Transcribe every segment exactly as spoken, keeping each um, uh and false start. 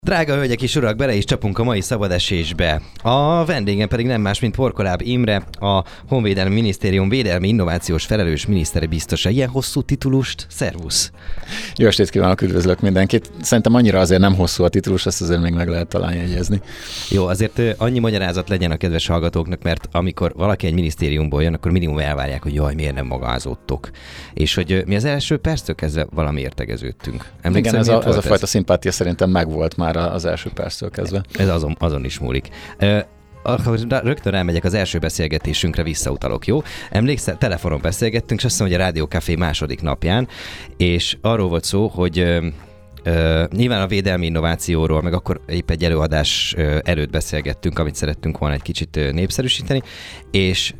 Drága hölgyek és urak, bele is csapunk a mai szabadesésbe. A vendégem pedig nem más, mint Porkoláb Imre, a Honvédelmi Minisztérium védelmi innovációs felelős miniszteri biztosa. Ilyen hosszú titulust? Szervusz! Jó estét kívánok, üdvözlök mindenkit. Szerintem annyira azért nem hosszú a titulus, ezt azért még meg lehet talán jegyezni. Jó, azért annyi magyarázat legyen a kedves hallgatóknak, mert amikor valaki egy minisztériumból jön, akkor minimum elvárják, hogy jaj, miért nem magázottok. És hogy mi az első perctől kezdve valami értegeződtünk. Emlékszem, igen, ez a, ez a fajta szimpátia szerintem megvolt már az első perctől kezdve. Ez azon, azon is múlik. Akkor rögtön elmegyek az első beszélgetésünkre, visszautalok, jó? Emlékszel, telefonon beszélgettünk, és azt hiszem, hogy a Rádió Café második napján, és arról volt szó, hogy ö, ö, nyilván a védelmi innovációról, meg akkor épp egy előadás ö, előtt beszélgettünk, amit szerettünk volna egy kicsit ö, népszerűsíteni, és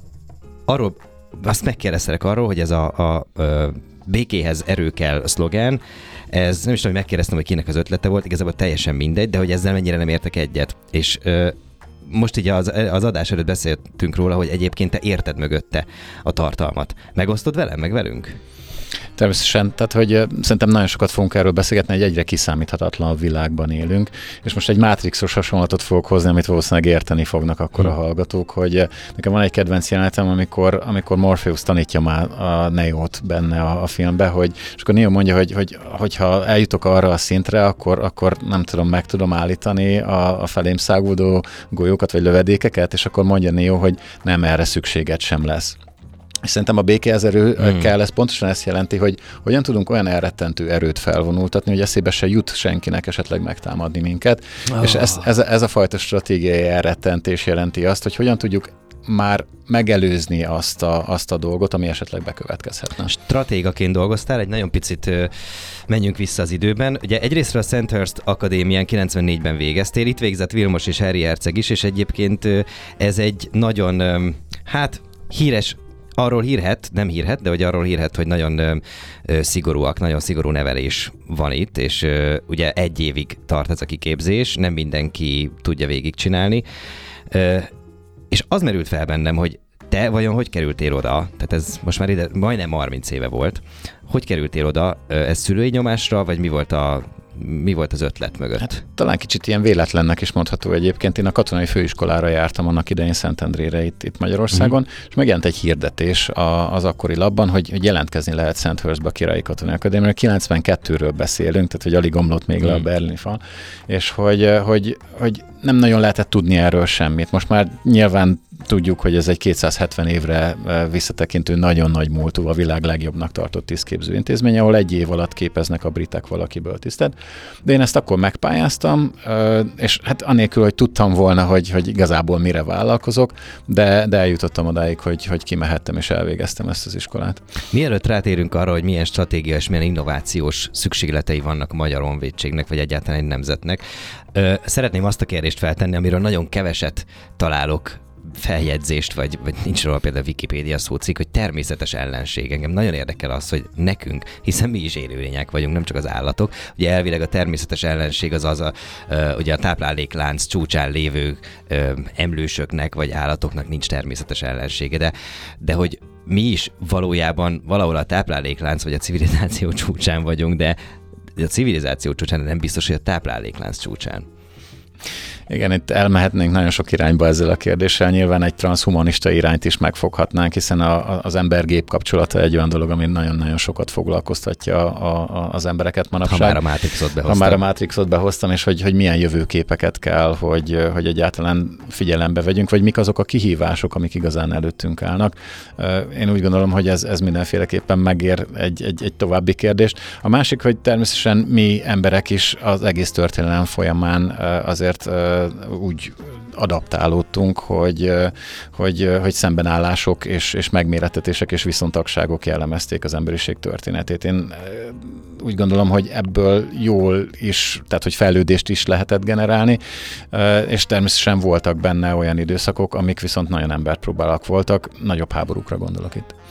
arról, azt megkérdeztelek arról, hogy ez a, a, a békéhez erő kell szlogán, ez nem is tudom, hogy megkérdeztem, hogy kinek az ötlete volt, igazából teljesen mindegy, de hogy ezzel mennyire nem értek egyet. És ö, most így az, az adás előtt beszéltünk róla, hogy egyébként te érted mögötte a tartalmat. Megosztod velem, meg velünk? Természetesen, tehát hogy szerintem nagyon sokat fogunk erről beszélgetni, hogy egyre kiszámíthatatlan világban élünk, és most egy Matrixos hasonlatot fogok hozni, amit valószínűleg érteni fognak akkor a hallgatók, hogy nekem van egy kedvenc jelenetem, amikor, amikor Morpheus tanítja már a Neót benne a, a filmbe, hogy, és akkor Neo mondja, hogy, hogy hogyha eljutok arra a szintre, akkor, akkor nem tudom, meg tudom állítani a, a felém száguldó golyókat vagy lövedékeket, és akkor mondja Neo, hogy nem, erre szükséged sem lesz. És szerintem a békéhez erőkkel ez pontosan ezt jelenti, hogy hogyan tudunk olyan elrettentő erőt felvonultatni, hogy eszébe se jut senkinek esetleg megtámadni minket. Oh. És ez, ez, ez a fajta stratégiai elrettentés jelenti azt, hogy hogyan tudjuk már megelőzni azt a, azt a dolgot, ami esetleg bekövetkezhetne. Stratégaként dolgoztál, egy nagyon picit ö, menjünk vissza az időben. Ugye egyrésztről a Sandhurst Akadémián kilencvennégyben végeztél, itt végzett Vilmos és Harry Herceg is, és egyébként ö, ez egy nagyon, ö, hát híres, arról hírhet, nem hírhet, de hogy arról hírhet, hogy nagyon ö, ö, szigorúak, nagyon szigorú nevelés van itt, és ö, ugye egy évig tart ez a kiképzés, nem mindenki tudja végigcsinálni. Ö, és az merült fel bennem, hogy te vajon hogy kerültél oda, tehát ez most már ide majdnem harminc éve volt, hogy kerültél oda, ez szülői nyomásra, vagy mi volt a Mi volt az ötlet mögött? Hát, talán kicsit ilyen véletlennek is mondható egyébként. Én a katonai főiskolára jártam annak idején Szentendrére itt, itt Magyarországon, mm. és megjelent egy hirdetés a, az akkori labban, hogy, hogy jelentkezni lehet Sandhurstbe a Királyi Katonai Akadémiára. kilencvenkettőről beszélünk, tehát hogy alig omlott még mm. le a berlini fal, és hogy, hogy, hogy nem nagyon lehetett tudni erről semmit. Most már nyilván tudjuk, hogy ez egy kétszázhetven évre visszatekintő nagyon nagy múltú, a világ legjobbnak tartott tisztképző intézmény, ahol egy év alatt képeznek a britek valakiből tisztet. De én ezt akkor megpályáztam, és hát anélkül, hogy tudtam volna, hogy, hogy igazából mire vállalkozok, de, de eljutottam odáig, hogy, hogy kimehettem és elvégeztem ezt az iskolát. Mielőtt rátérünk arra, hogy milyen stratégia és milyen innovációs szükségletei vannak a Magyar Honvédségnek, vagy egyáltalán egy nemzetnek, szeretném azt a kérdést feltenni, amiről nagyon keveset találok feljegyzést, vagy, vagy nincs róla például Wikipédia szócikk, hogy természetes ellenség. Engem nagyon érdekel az, hogy nekünk, hiszen mi is élőlények vagyunk, nem csak az állatok. Ugye elvileg a természetes ellenség az az a, ugye a tápláléklánc csúcsán lévő emlősöknek, vagy állatoknak nincs természetes ellensége, de, de hogy mi is valójában valahol a tápláléklánc, vagy a civilizáció csúcsán vagyunk, de a civilizáció csúcsán nem biztos, hogy a tápláléklánc csúcsán. Igen, itt elmehetnénk nagyon sok irányba ezzel a kérdéssel. Nyilván egy transzhumanista irányt is megfoghatnánk, hiszen a, az ember-gép kapcsolata egy olyan dolog, ami nagyon-nagyon sokat foglalkoztatja a, a, az embereket manapság. Ha már a Matrixot behoztam. Ha már a Matrixot behoztam, és hogy, hogy milyen jövőképeket kell, hogy, hogy egyáltalán figyelembe vegyünk, vagy mik azok a kihívások, amik igazán előttünk állnak. Én úgy gondolom, hogy ez, ez mindenféleképpen megér egy, egy, egy további kérdést. A másik, hogy természetesen mi emberek is az egész történelem folyamán azért úgy adaptálódtunk, hogy, hogy, hogy szembenállások és, és megmérettetések és viszontagságok jellemezték az emberiség történetét. Én úgy gondolom, hogy ebből jól is, tehát hogy fejlődést is lehetett generálni, és természetesen voltak benne olyan időszakok, amik viszont nagyon emberpróbálak voltak, nagyobb háborúkra gondolok itt.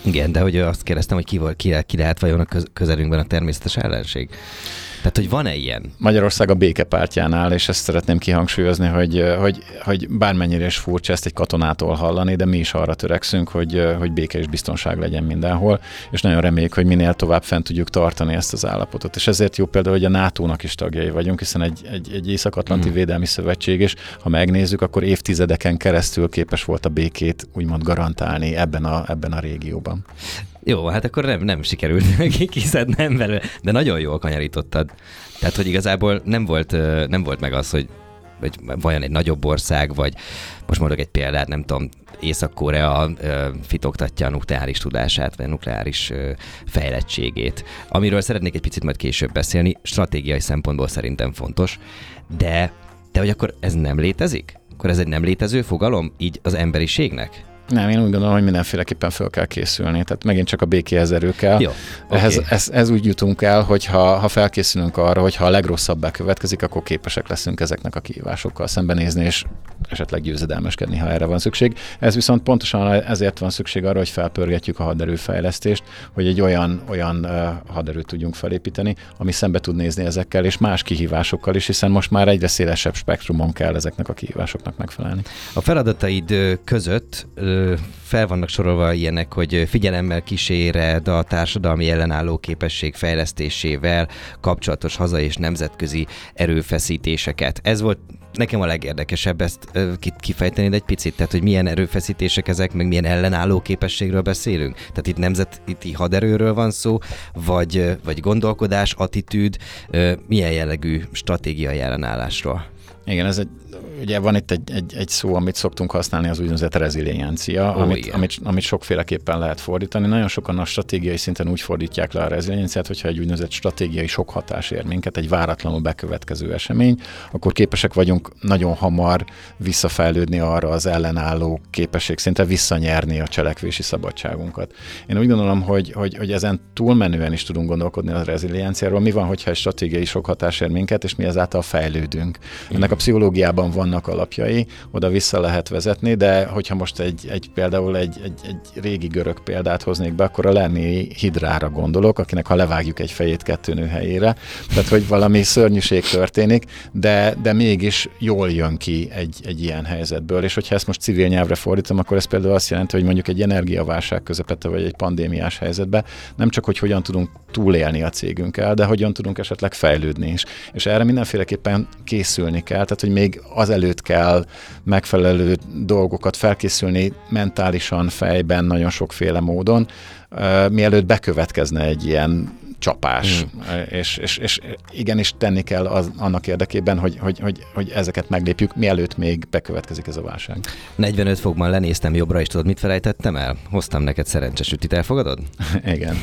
Igen, de hogy azt kérdeztem, hogy ki, volt, ki, ki lehet vajon a közelünkben a természetes ellenség? Tehát, hogy van-e ilyen? Magyarország a békepártján áll, és ezt szeretném kihangsúlyozni, hogy, hogy, hogy bármennyire is furcsa ezt egy katonától hallani, de mi is arra törekszünk, hogy, hogy béke és biztonság legyen mindenhol, és nagyon reméljük, hogy minél tovább fent tudjuk tartani ezt az állapotot. És ezért jó például, hogy a nátónak is tagjai vagyunk, hiszen egy, egy, egy Észak-Atlanti mm. Védelmi Szövetség, és ha megnézzük, akkor évtizedeken keresztül képes volt a békét úgymond garantálni ebben a, ebben a régióban. Jó, hát akkor nem, nem sikerült kiszednem belőle, de nagyon jól kanyarítottad. Tehát, hogy igazából nem volt, nem volt meg az, hogy, hogy vajon egy nagyobb ország, vagy most mondok egy példát, nem tudom, Észak-Korea fitoktatja a nukleáris tudását, vagy a nukleáris fejlettségét, amiről szeretnék egy picit majd később beszélni, stratégiai szempontból szerintem fontos, de, de hogy akkor ez nem létezik? Akkor ez egy nem létező fogalom így az emberiségnek? Nem, én úgy gondolom, hogy mindenféleképpen fel kell készülni. Tehát megint csak a békéhez erő kell. Jó, Ehhez, okay. ez, ez úgy jutunk el, hogy ha, ha felkészülünk arra, hogy ha a legrosszabb bekövetkezik, akkor képesek leszünk ezeknek a kihívásokkal szembenézni, és esetleg győzedelmeskedni, ha erre van szükség. Ez viszont pontosan ezért van szükség arra, hogy felpörgetjük a haderőfejlesztést, hogy egy olyan, olyan uh, haderőt tudjunk felépíteni, ami szembe tud nézni ezekkel, és más kihívásokkal is, hiszen most már egyre szélesebb spektrumon kell ezeknek a kihívásoknak megfelelni. A feladataid között fel vannak sorolva ilyenek, hogy figyelemmel kíséred a társadalmi ellenálló képesség fejlesztésével kapcsolatos hazai és nemzetközi erőfeszítéseket. Ez volt nekem a legérdekesebb, ezt kifejteni egy picit, tehát hogy milyen erőfeszítések ezek, meg milyen ellenálló képességről beszélünk. Tehát itt nemzeti haderőről van szó, vagy, vagy gondolkodás, attitűd, milyen jellegű stratégiai ellenállásról. Igen, ez egy, ugye van itt egy, egy, egy szó, amit szoktunk használni, az úgynevezett reziliencia, oh, amit, amit, amit sokféleképpen lehet fordítani. Nagyon sokan a stratégiai szinten úgy fordítják le a rezilienciát, hogyha egy úgynevezett stratégiai sok hatás ér minket, egy váratlanul bekövetkező esemény, akkor képesek vagyunk nagyon hamar visszafejlődni arra az ellenálló képesség szinten, visszanyerni a cselekvési szabadságunkat. Én úgy gondolom, hogy, hogy, hogy ezen túlmenően is tudunk gondolkodni a rezilienciáról. Mi van, hogyha egy stratégiai sok hatás ér minket, és mi ezáltal fejlődünk. Ennek a pszichológiában vannak alapjai, oda vissza lehet vezetni, de hogyha most egy, egy például egy, egy, egy régi görög példát hoznék be, akkor a Lernéi hidrára gondolok, akinek ha levágjuk egy fejét kettő nő helyére, tehát hogy valami szörnyűség történik, de, de mégis jól jön ki egy, egy ilyen helyzetből, és hogyha ezt most civil nyelvre fordítom, akkor ez például azt jelenti, hogy mondjuk egy energiaválság közepette, vagy egy pandémiás helyzetben nem csak, hogy hogyan tudunk túlélni a cégünkkel, de hogyan tudunk esetleg fejlődni is. És erre mindenféleképpen készülni kell, tehát hogy még azelőtt kell megfelelő dolgokat felkészülni mentálisan, fejben, nagyon sokféle módon, uh, mielőtt bekövetkezne egy ilyen csapás, mm. és, és, és igenis tenni kell az, annak érdekében, hogy, hogy, hogy, hogy ezeket meglépjük, mielőtt még bekövetkezik ez a válság. negyvenöt fokban lenéztem jobbra, és tudod, mit felejtettem el? Hoztam neked szerencsesütit, elfogadod? Igen.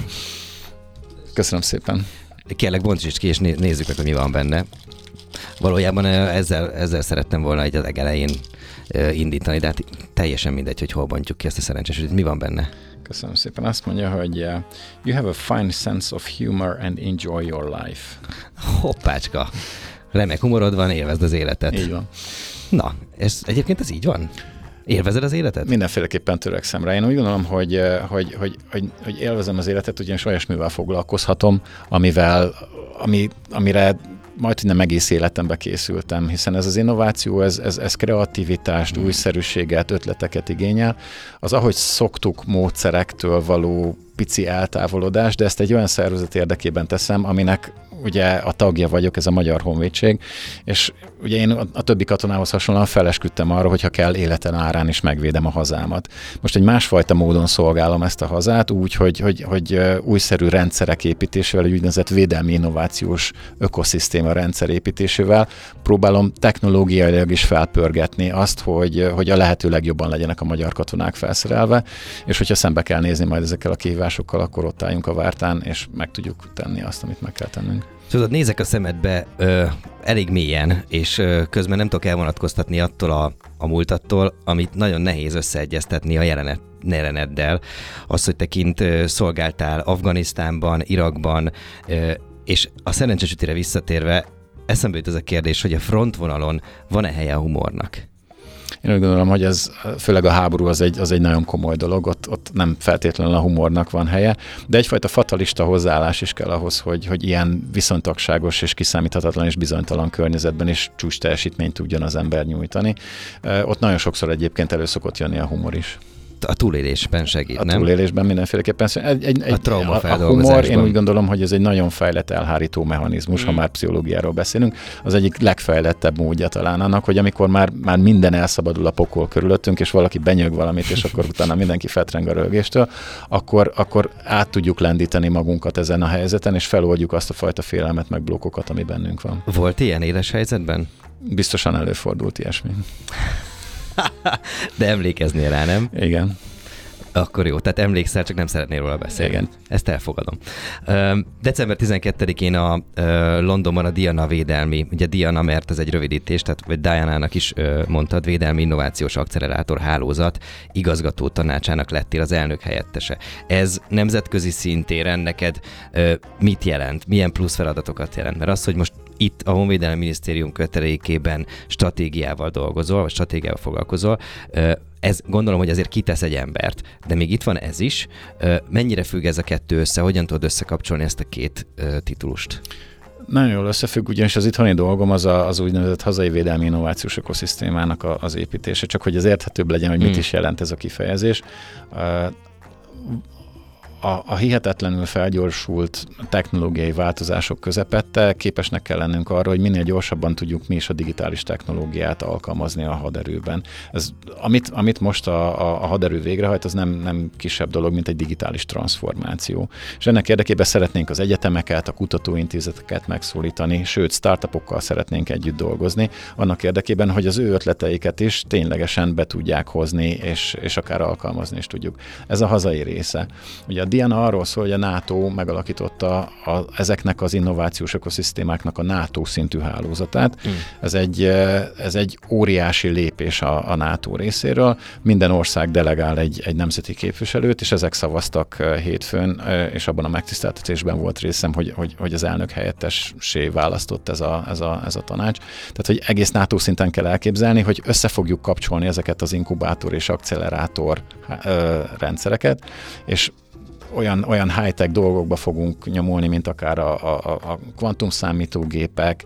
Köszönöm szépen. Kérlek, bontsíts ki, és nézzük meg, hogy mi van benne. Valójában ezzel, ezzel szerettem volna egy az legelején indítani, de hát teljesen mindegy, hogy hol bontjuk ki ezt a szerencsésütit. Mi van benne? Köszönöm szépen. Azt mondja, hogy uh, you have a fine sense of humor and enjoy your life. Hoppácska. Remek humorod van, élvezd az életet. Így van. Na, ez, egyébként ez így van? Élvezed az életet? Mindenféleképpen törekszem rá. Én úgy gondolom, hogy, hogy, hogy, hogy, hogy élvezem az életet, ugyanis olyasmivel foglalkozhatom, amivel, ami, amire majd, hogy nem egész életembe készültem, hiszen ez az innováció, ez, ez, ez kreativitást, hmm. újszerűséget, ötleteket igényel. Az, ahogy szoktuk módszerektől való pici eltávolodás, de ezt egy olyan szervezet érdekében teszem, aminek ugye a tagja vagyok, ez a Magyar Honvédség, és ugye én a, a többi katonához hasonlóan felesküdtem arra, hogyha kell, életen árán is megvédem a hazámat. Most egy másfajta módon szolgálom ezt a hazát, úgy, hogy, hogy, hogy újszerű rendszerek építésével, egy úgynevezett védelmi innovációs ökoszisztéma rendszer építésével próbálom technológiailag is felpörgetni azt, hogy, hogy a lehető legjobban legyenek a magyar katonák felszerelve, és hogyha szembe kell nézni majd ezekkel a kihívásokkal, akkor ott álljunk a vártán, és meg tudjuk tenni azt, amit meg kell tennünk. Tudod, nézek a szemedbe ö, elég mélyen, és ö, közben nem tudok elvonatkoztatni attól a, a múltattól, amit nagyon nehéz összeegyeztetni a jelenet, jeleneddel. Az, hogy te kint ö, szolgáltál Afganisztánban, Irakban, ö, és a szerencsésütire visszatérve eszembe jut ez a kérdés, hogy a frontvonalon van-e helye a humornak? Én úgy gondolom, hogy ez főleg a háború az egy, az egy nagyon komoly dolog, ott, ott nem feltétlenül a humornak van helye, de egyfajta fatalista hozzáállás is kell ahhoz, hogy, hogy ilyen viszontagságos és kiszámíthatatlan és bizonytalan környezetben is csúcs teljesítményt tudjon az ember nyújtani. Ott nagyon sokszor egyébként elő szokott jönni a humor is. A túlélésben segít, a nem? A túlélésben mindenféleképpen. Egy, egy, egy, a traumafeldolgozásban. A humor, én úgy gondolom, hogy ez egy nagyon fejlett elhárító mechanizmus, mm. ha már pszichológiáról beszélünk. Az egyik legfejlettebb módja talán annak, hogy amikor már, már minden elszabadul a pokol körülöttünk, és valaki benyög valamit, és akkor utána mindenki fetreng a rögéstől, akkor, akkor át tudjuk lendíteni magunkat ezen a helyzeten, és feloldjuk azt a fajta félelmet, meg blokkokat, ami bennünk van. Volt ilyen éles helyzetben? Biztosan előfordult ilyesmi. De emlékeznél rá, nem? Igen. Akkor jó, tehát emlékszel, csak nem szeretnél róla beszélni. Igen. Ezt elfogadom. Uh, december tizenkettedikén a uh, Londonban a Diana védelmi, ugye Diana, mert ez egy rövidítés, tehát vagy Diana-nak is uh, mondtad, védelmi innovációs akcelerátor hálózat igazgató tanácsának lettél az elnök helyettese. Ez nemzetközi szintéren neked uh, mit jelent? Milyen plusz feladatokat jelent? Mert az, hogy most itt a Honvédelmi Minisztérium kötelékében stratégiával dolgozol, vagy stratégiával foglalkozol, uh, ez gondolom, hogy azért kitesz egy embert, de még itt van ez is. Mennyire függ ez a kettő össze? Hogyan tudod összekapcsolni ezt a két titulust? Nagyon jól összefügg, ugyanis az itthoni dolgom az a, az úgynevezett hazai védelmi innovációs ökoszisztémának a, az építése, csak hogy az érthetőbb legyen, hogy mit hmm. is jelent ez a kifejezés. A, a hihetetlenül felgyorsult technológiai változások közepette képesnek kell lennünk arra, hogy minél gyorsabban tudjuk mi is a digitális technológiát alkalmazni a haderőben. Ez, amit, amit most a, a, a haderő végrehajt, az nem, nem kisebb dolog, mint egy digitális transformáció. És ennek érdekében szeretnénk az egyetemeket, a kutatóintézeteket megszólítani, sőt, startupokkal szeretnénk együtt dolgozni, annak érdekében, hogy az ő ötleteiket is ténylegesen be tudják hozni, és, és akár alkalmazni is tudjuk. Ez a hazai része. Ugye a Diana arról szól, hogy a NATO megalakította a, ezeknek az innovációs ökoszisztémáknak a NATO szintű hálózatát. Mm. Ez, egy, ez egy óriási lépés a, a NATO részéről. Minden ország delegál egy, egy nemzeti képviselőt, és ezek szavaztak hétfőn, és abban a megtiszteltetésben volt részem, hogy, hogy, hogy az elnök helyettessé választott ez a, ez, a, ez a tanács. Tehát, hogy egész NATO szinten kell elképzelni, hogy össze fogjuk kapcsolni ezeket az inkubátor és akcelerátor ö, rendszereket, és olyan, olyan high-tech dolgokba fogunk nyomulni, mint akár a, a, a kvantumszámítógépek,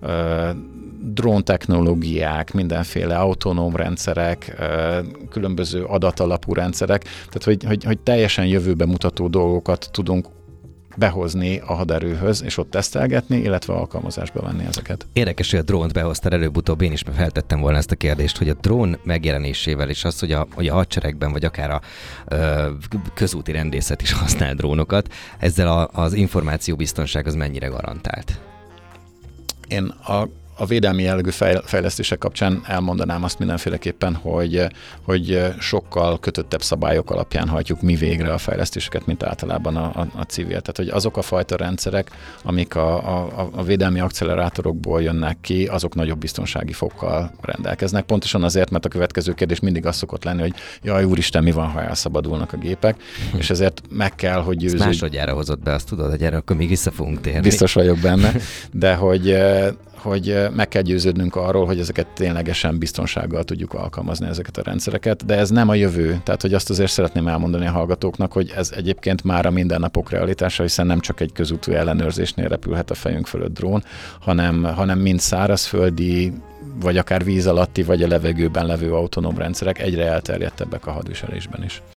dróntechnológiák, mindenféle autonóm rendszerek, ö, különböző adatalapú rendszerek, tehát hogy, hogy, hogy teljesen jövőbe mutató dolgokat tudunk behozni a haderőhöz, és ott tesztelgetni, illetve alkalmazásba venni ezeket. Érdekes, hogy a drónt behoztál előbb-utóbb, én is feltettem volna ezt a kérdést, hogy a drón megjelenésével és az, hogy a, hogy a hadseregben, vagy akár a ö, közúti rendészet is használ drónokat, ezzel a, az információbiztonság az mennyire garantált? Én a A védelmi jellegű fejlesztések kapcsán elmondanám azt mindenféleképpen, hogy, hogy sokkal kötöttebb szabályok alapján hajtjuk mi végre a fejlesztéseket, mint általában a, a, a civil. Tehát, hogy azok a fajta rendszerek, amik a, a, a védelmi akcelerátorokból jönnek ki, azok nagyobb biztonsági fokkal rendelkeznek. Pontosan azért, mert a következő kérdés mindig az szokott lenni, hogy jaj, úristen, mi van, ha elszabadulnak a gépek, hm. és ezért meg kell, hogy győzzük. Ezt másodjára hozott be, azt tudod, hogy erre akkor még vissza fogunk térni. Biztos vagyok benne, de hogy hogy meg kell győződnünk arról, hogy ezeket ténylegesen biztonsággal tudjuk alkalmazni, ezeket a rendszereket, de ez nem a jövő. Tehát, hogy azt azért szeretném elmondani a hallgatóknak, hogy ez egyébként már a mindennapok realitása, hiszen nem csak egy közúti ellenőrzésnél repülhet a fejünk fölött drón, hanem, hanem mind szárazföldi, vagy akár víz alatti, vagy a levegőben levő autonóm rendszerek egyre elterjedtebbek a hadviselésben is.